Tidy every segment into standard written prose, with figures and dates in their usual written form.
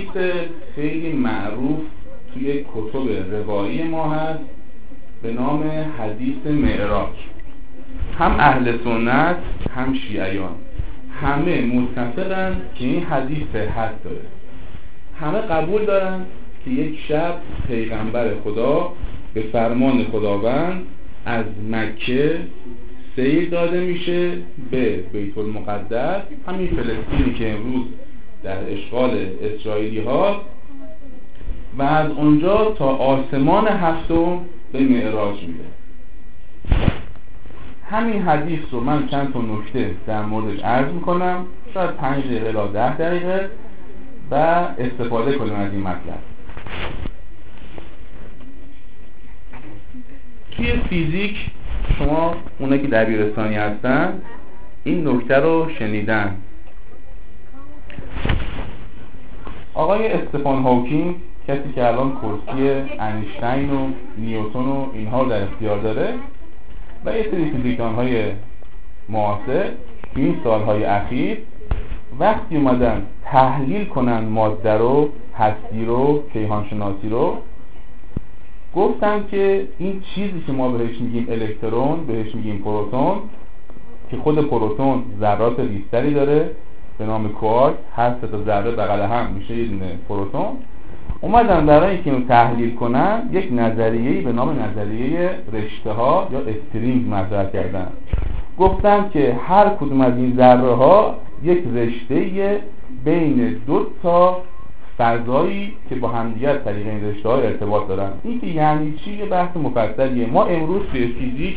خیلی معروف توی کتب روایی ما هست به نام حدیث معراج. هم اهل سنت هم شیعیان همه متفقن که این حدیث صحت داره. همه قبول دارن که یک شب پیغمبر خدا به فرمان خداوند از مکه سیر داده میشه به بیت المقدس، همین فلسطینی که امروز در اشغال اسرائیلی ها، و از اونجا تا آسمان هفتم به معراج میره. همین حدیث رو من چند تا نکته در موردش عرض میکنم، شاید 5 دقیقه تا 10 دقیقه، و استفاده کنیم از این مطلب. توی فیزیک شما اونایی که دبیرستانی هستن این نکته رو شنیدن. آقای استفان هاکینگ، کسی که الان کرسی انیشتین و نیوتن و اینها رو در اختیار داره، و یه سری فیزیکدان‌های معاصر تو این سالهای اخیر وقتی اومدن تحلیل کنن ماده رو، هستی رو، کیهانشناسی رو، گفتن که این چیزی که ما بهش میگیم الکترون، بهش میگیم پروتون، که خود پروتون ذرات ریزتری داره به نام کوارک، هر 3 تا ذره بغل هم میشه یه دونه پروتون. اومدن برای اینکه اینو تحلیل کنن یک نظریه‌ای به نام نظریه رشته ها یا استرینگ مطرح کردن. گفتن که هر کدوم از این ذره ها یک رشته بین 2 تا فضایی که با همدیگر طریق این رشته ها ارتباط دارن. این که یعنی چی یه بحث مفصلیه. ما امروز توی فیزیک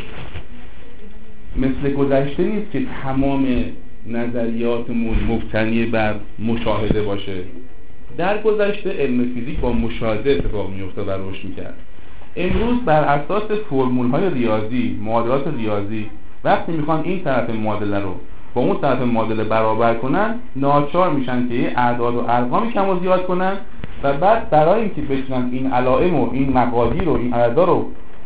مثل گذشته نیست که تمام نظریاتمون مبتنی بر مشاهده باشه. در گذشته علم فیزیک با مشاهده اتفاق میفته و رشد میکرد. امروز بر اساس فرمول‌های ریاضی، معادلات ریاضی، وقتی میخوان این طرف معادله رو با اون طرف معادله برابر کنن، ناچار میشن که یه اعداد و ارقامی کم و زیاد کنن، و بعد برای اینکه بتونن این علائم و این مقادیر و این اعداد رو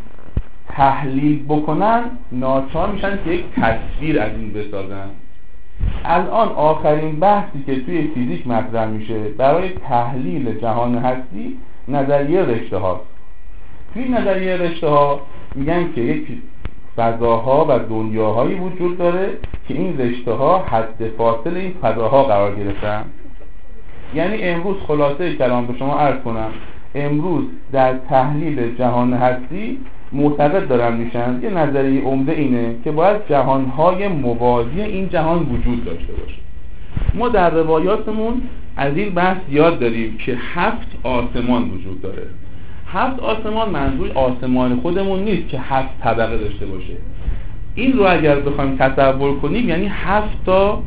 تحلیل بکنن، ناچار میشن که یک تصویر از این بسازن. الان آخرین بحثی که توی فیزیک مطرح میشه برای تحلیل جهان هستی نظریه رشته هاست. توی نظریه رشته ها میگن که یک فضاها و دنیاهایی وجود داره که این رشته ها حد فاصل این فضاها قرار گرفتن. یعنی امروز خلاصه کلام به شما عرض کنم، امروز در تحلیل جهان هستی معتقد دارن میشن یه نظریه عمده اینه که باید جهانهای موازی این جهان وجود داشته باشه. ما در روایاتمون از این بحث یاد داریم که 7 آسمان وجود داره. 7 آسمان منظور آسمان خودمون نیست که 7 طبقه داشته باشه. این رو اگر بخوایم تصور کنیم یعنی 7 تا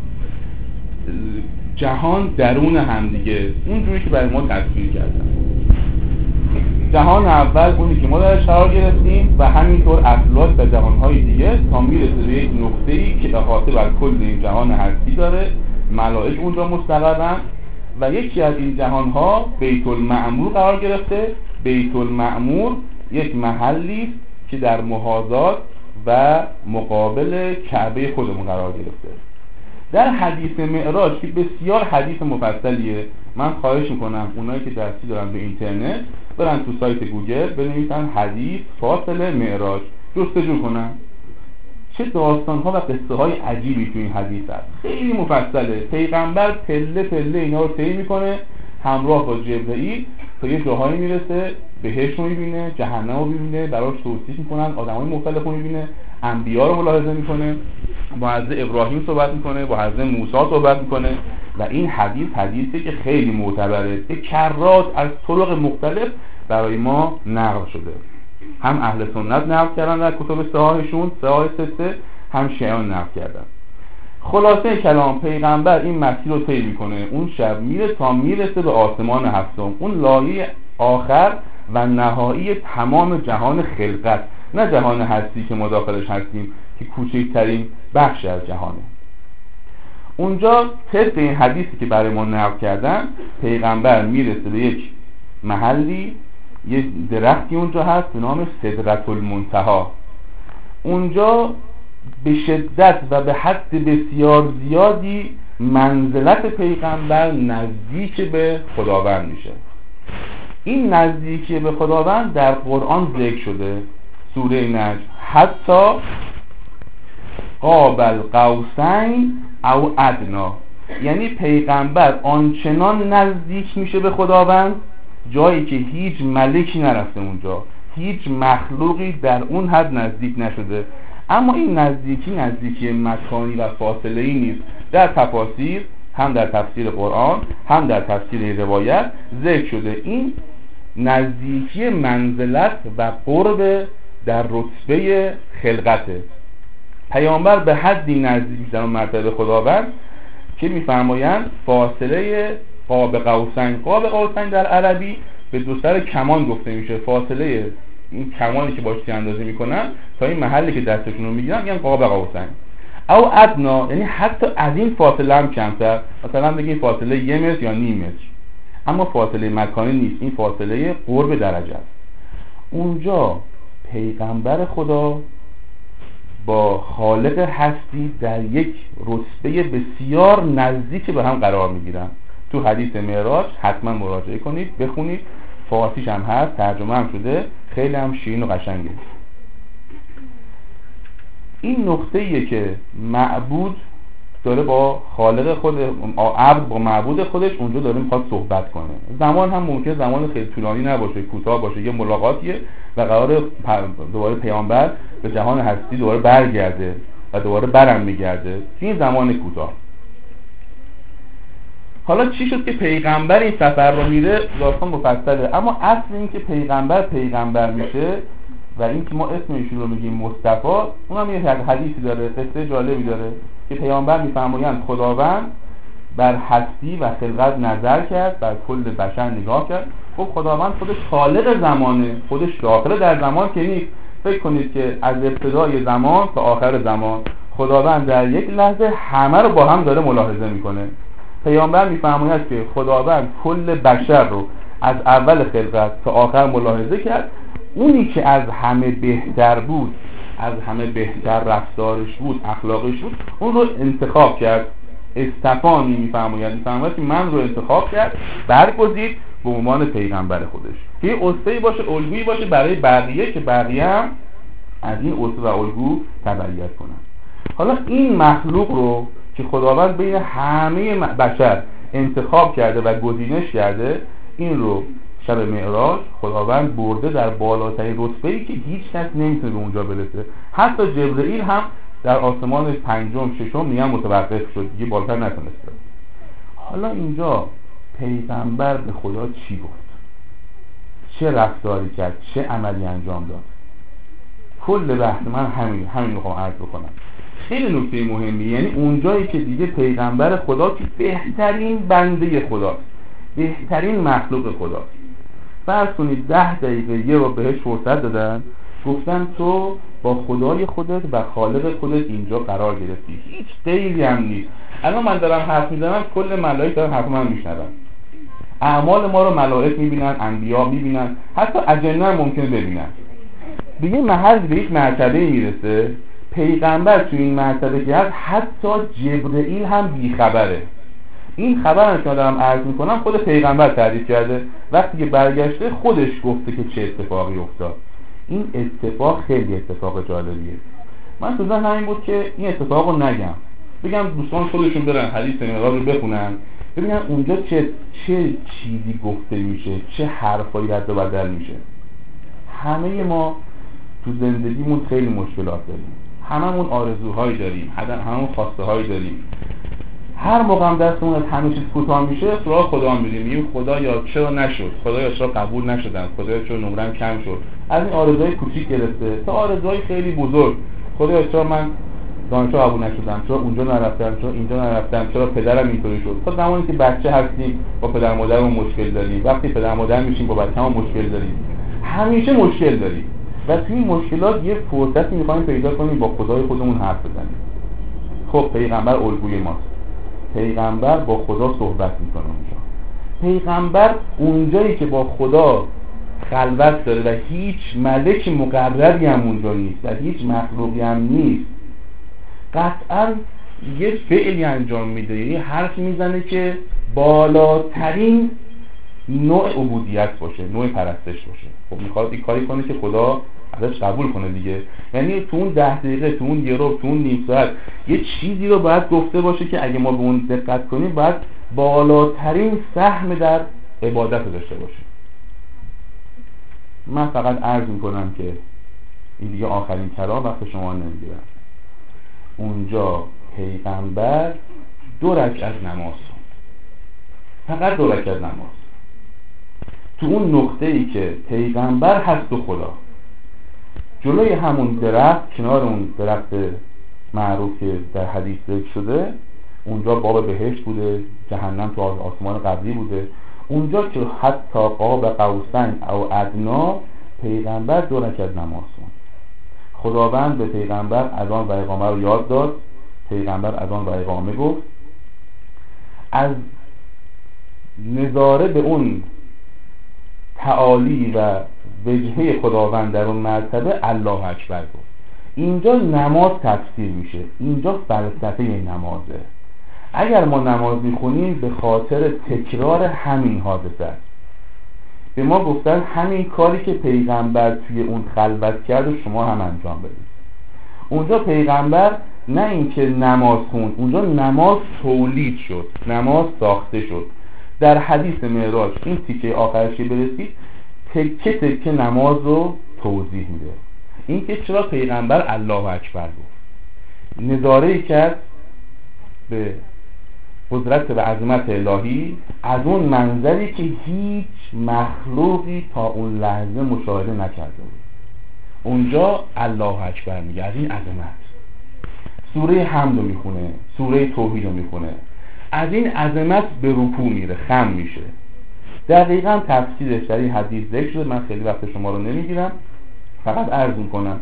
جهان درون همدیگه، اونجوری که برای ما تصویر کردن. جهان اول اونی که ما درش قرار گرفتیم و همینطور افلاک و جهانهای دیگه تا میرسه به یک نقطه‌ای که احاطه بر کل این جهان هستی داره، ملائک اونجا مستقرن، و یکی از این جهانها بیت المعمور قرار گرفته. بیت المعمور یک محلی است که در محاذات و مقابل کعبه خودمون قرار گرفته. در حدیث معراج که بسیار حدیث مفصلیه، من خواهش میکنم اونایی که دستی دارن به اینترنت برن تو سایت گوگل بنویسن حدیث فاصله معراج، جستجو کنن. چه داستان‌ها و قصه های عجیبی تو این حدیث هست. خیلی مفصله. پیغمبر پله پله اینا رو طی میکنه همراه با جبرئیل تا یه جاهایی میرسه، بهشت رو میبینه، جهنم رو میبینه، براش توصیف میکنن، آدمای مختلف رو میبینه، انبیا رو ملاحظه میکنه، با حضرت ابراهیم صحبت میکنه، با حضرت موسی صحبت میکنه. و این حدیثی که خیلی معتبره، به کرات از طرق مختلف برای ما نقل شده. هم اهل سنت نقل کردن در کتب صحاحشون، صحاح 6، هم شیعیان نقل کردن. خلاصه کلام، پیغمبر این مسیر رو طی میکنه، اون شب میره تا میرسه به آسمان هفتم، اون لایه آخر و نهایی تمام جهان خلقت، نه جهان هستی که ما داخلش هستیم که کوچکترین بخش از جهانه. اونجا طبق این حدیثی که برای ما نقل کردن، پیغمبر میرسه به یک محلی، یه درختی اونجا هست به نام سدرة المنتهی. اونجا به شدت و به حد بسیار زیادی منزلت پیغمبر نزدیک به خداوند میشه. این نزدیکی به خداوند در قرآن ذکر شده، سوره نجم، حتی قاب القوسین او ادنا، یعنی پیغمبر آنچنان نزدیک میشه به خداوند جایی که هیچ ملکی نرفته اونجا، هیچ مخلوقی در اون حد نزدیک نشده. اما این نزدیکی مکانی و فاصله ای نیست. در تفاسیر، هم در تفسیر قرآن هم در تفسیر روایت ذکر شده این نزدیکی منزلت و قرب در رتبه خلقته. پیامبر به حدی نزدیک در اون مرتبه خداوند که میفرمایند فاصله قاب قوسین در عربی به دو سر کمان گفته میشه. فاصله این کمانی که باش اندازه میکنن تا این محلی که دستشون رو میگیرن میگن قاب قوسین او ادنا، یعنی حتی از این فاصله هم کمتر، مثلا بگیم فاصله 1 متر یا نیم متر. اما فاصله مکانی نیست، این فاصله قرب درجه است. اونجا پیغمبر خدا با خالق هستی در یک رتبه بسیار نزدیک به هم قرار میگیرن. تو حدیث معراج حتما مراجعه کنید، بخونید، فارسیش هم هست، ترجمه هم شده، خیلی هم شیرین و قشنگه. این نقطه‌ایه که معبود داره با خالق خود، عبد با معبود خودش اونجا داره میخواد صحبت کنه. زمان هم ممکنه زمان خیلی طولانی نباشه، کوتاه باشه، یه ملاقاتیه و قراره دوباره پیامبر به جهان هستی دوباره برگرده و دوباره برم میگرده این زمان کوتاه. حالا چی شد که پیغمبر این سفر رو میره؟ داستان مفصله، اما اصل این که پیغمبر میشه و این که ما اسم ایشون رو میگیم مصطفی، اونم یه حدیثی داره، قصه جالبی داره که پیامبر میفرمایند خداوند بر هستی و خلقت نظر کرد، بر کل بشر نگاه کرد. خب خداوند خودش خالق زمانه، خودش داخل در زمان که نیست. فکر کنید که از ابتدای زمان تا آخر زمان خداوند در یک لحظه همه رو با هم داره ملاحظه میکنه. پیامبر میفرماید که خداوند کل بشر رو از اول خلقت تا آخر ملاحظه کرد. اونی که از همه بهتر بود، از همه بهتر رفتارش بود، اخلاقش بود، اون رو انتخاب کرد. استفانی میفرماید که من رو انتخاب کرد، برگزید به عنوان پیغمبر خودش که یه اسوه‌ای باشه، الگویی باشه برای بقیه که بقیه هم از این اسوه و الگو تبعیت کنن. حالا این مخلوق رو که خداوند بین همه بشر انتخاب کرده و گزینش کرده، این رو شب معراج خداوند برده در بالاترین رتبه‌ای که هیچ کس نمیتونه به اونجا برسه. حتی جبرئیل هم در آسمان 5م 6م میگن متوقف شد، دیگه بالاتر نتونسته. حالا اینجا پیغمبر به خدا چی گفت؟ چه رفتاری کرد؟ چه عملی انجام داد؟ کل بحث من همین میخوام عرض بکنم. خیلی نکته مهمی، یعنی اونجایی که دیگه پیغمبر خدا که بهترین بنده خداست، بهترین مخلوق خداست. فرض کنید 10 دقیقه یه رو بهش فرصت دادن، گفتن تو با خدای خودت و خالق خودت اینجا قرار گرفتی، هیچ غیری هم نیست. الان من دارم حرف میزنم، کل ملائکه دارن حرف من میشنون، اعمال ما رو ملائکه میبینن، انبیا میبینن، حتی اجنه هم ممکنه ببینن. به یه محل به یک مرتبه میرسه پیغمبر تو این مرتبه که هست حتی جبرئیل هم بیخبره. این خبر هم که دارم عرض میکنم خود پیغمبر تعریف کرده، وقتی که برگشته خودش گفته که چه اتفاقی افتاد. این اتفاق خیلی اتفاق جالبیه. من تو ذهنم این بود که این اتفاق رو نگم، بگم دوستان خودشون برن حدیث معراج رو بخونن، ببینن اونجا چه چیزی گفته میشه، چه حرفایی رد و بدل میشه. همه ما تو زندگیمون خیلی مشکلات داریم، هممون آرزوهایی داریم، هممون خواسته هایی داریم. هر موقع هم دستمون از همه چیز کوتاه میشه سراغ خدا میریم، میگیم خدایا چرا نشد، خدایا چرا قبول نشدم، خدایا چرا نمرم کم شد. از این آرزوهای کوچیک گرفته تا آرزوهای خیلی بزرگ، خدایا چرا من دانشگاه قبول نشدم، چرا اونجا نرفتم، چرا اینجا نرفتم، چرا پدرم اینطوری شد. تا زمانی که بچه هستیم با پدر مادرمون مشکل داریم، وقتی پدر مادر میشیم با بچه‌مون مشکل داریم، همیشه مشکل داریم و توی این مشکلات یه فرصتی می‌خوایم پیدا کنیم با خدای خودمون حرف بزنیم. خب پیغمبر الگوی ماست، پیغمبر با خدا صحبت میکنه. اونجا پیغمبر اونجایی که با خدا خلوت داره و هیچ ملک مقربی هم اونجا نیست و هیچ مخلوقی هم نیست، قطعا یه فعلی انجام میده، یعنی حرف میزنه که بالاترین نوع عبودیت باشه، نوع پرستش باشه. خب میخواد این کاری کنه که خدا ازش قبول کنه دیگه. یعنی تو اون 10 دقیقه، تو اون یه رو، تو اون نیم ساعت یه چیزی رو باید گفته باشه که اگه ما به اون دقت کنیم باید بالاترین سهم در عبادت رو داشته باشه. من فقط عرض میکنم که این دیگه آخرین کلام، وقت شما نمیگیرم. اونجا پیغمبر 2 رکعت نماز خوند، فقط 2 رکعت نماز، تو اون نقطه ای که پیغمبر هست و خدا، جلوی همون درخت، کنار اون درخت معروف که در حدیث ذکر شده، اونجا باب بهشت بوده، جهنم تو آسمان قبلی بوده. اونجا که حتی قاب قوسین او ادنا، پیغمبر 2 رکعت نماز خوند. خداوند به پیغمبر اذان و اقامه رو یاد داد، پیغمبر اذان و اقامه گفت، از نظاره به اون تعالی و وجهه خداوند در اون مرتبه الله اکبر گفت. اینجا نماز تفسیر میشه، اینجا فلسفه نمازه. اگر ما نماز میخونیم به خاطر تکرار همین حادثه است. به ما گفتن همین کاری که پیغمبر توی اون خلوت کرد و شما هم انجام بدید. اونجا پیغمبر نه اینکه نماز خوند، اونجا نماز تولید شد، نماز ساخته شد. در حدیث معراج این تیکه آخرش که برسید تکه تکه نماز رو توضیح میده. این که چرا پیغمبر الله اکبر گفت، نظاره کرد به قدرت و عظمت الهی از اون منظری که هیچ مخلوقی تا اون لحظه مشاهده نکرده بود. اونجا الله اکبر میگه از این عظمت. سوره حمد رو میخونه، سوره توحید رو میخونه، از این عظمت به رکوع میره، خم میشه. دقیقاً تفسیرش در این حدیث ذکر شده. من خیلی وقت شما رو نمیگیرم، فقط عرض میکنم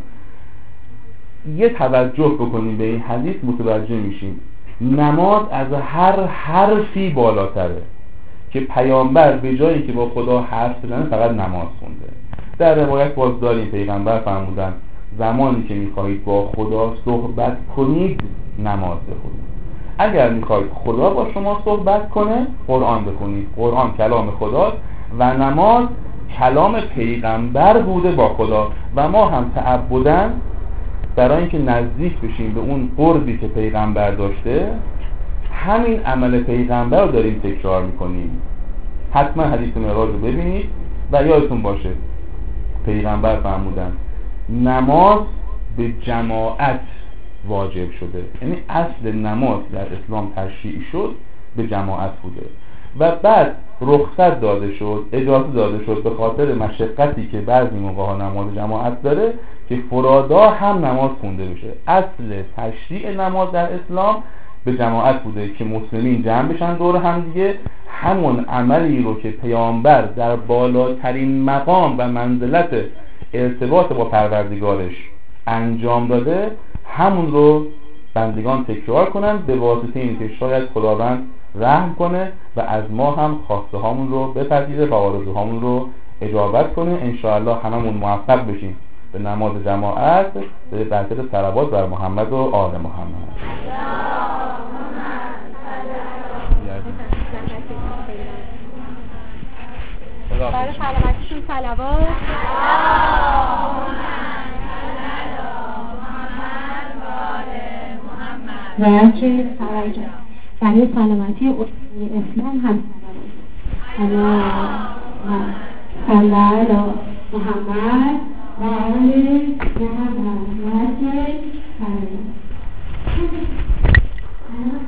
یه توجه بکنیم به این حدیث، متوجه میشیم نماز از هر حرفی بالاتره که پیامبر به جایی که با خدا حرف بزنه فقط نماز خونده. در روایت باز داریم پیغمبر فرمودن زمانی که میخواهید با خدا صحبت کنید نماز بخونید. اگر میخواهید خدا با شما صحبت کنه قرآن بخونید. قرآن کلام خداست و نماز کلام پیغمبر بوده با خدا و ما هم تعبداً برای اینکه نزدیک بشیم به اون قربی که پیغمبر داشته همین عمل پیغمبر رو داریم تکرار میکنیم. حتما حدیث معراج رو ببینید و یادتون باشه پیغمبر فرمودن نماز به جماعت واجب شده، یعنی اصل نماز در اسلام تشریع شد به جماعت بوده و بعد رخصت داده شد، اجازه داده شد به خاطر مشقتی که بعضی موقع ها نماز جماعت داره که فرادا هم نماز خونده بشه. اصل تشریع نماز در اسلام به جماعت بوده که مسلمین جمع بشن دور هم دیگه، همون عملی رو که پیامبر در بالاترین مقام و منزلت ارتباط با پروردگارش انجام داده همون رو بندگان تکرار کنن به واسطه این که شاید خداوند رحم کنه و از ما هم خواسته هامون رو بپذیره و آرزوهامون رو اجابت کنه. انشاءالله هممون موفق بشیم به نماز جماعت به برکت صلوات بر محمد و آل محمد. برای سلامتیشون صلوات. و که برای سلامتی اسلام هم صلوات. محمد و آل محمد.